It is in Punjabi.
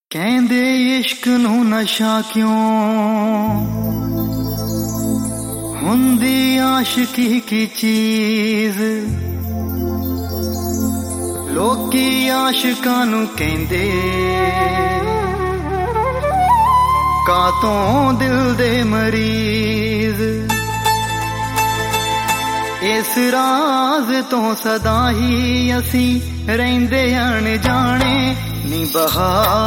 ਕਹਿੰਦੇ ਇਸ਼ਕ ਨੂੰ ਨਸ਼ਾ ਕਿਉਂ ਹੁੰਦੀ ਆਸ਼ਕੀ ਕੀ ਚੀਜ਼। ਲੋਕੀ ਆਸ਼ਕਾਂ ਨੂੰ ਕਹਿੰਦੇ ਕਾਤੋਂ ਦਿਲ ਦੇ ਮਰੀਜ਼। ਇਸ ਰਾਜ਼ ਤੋਂ ਸਦਾ ਹੀ ਅਸੀਂ ਰਹਿੰਦੇ ਅਣਜਾਣੇ ਨੀ ਬਹਾਰ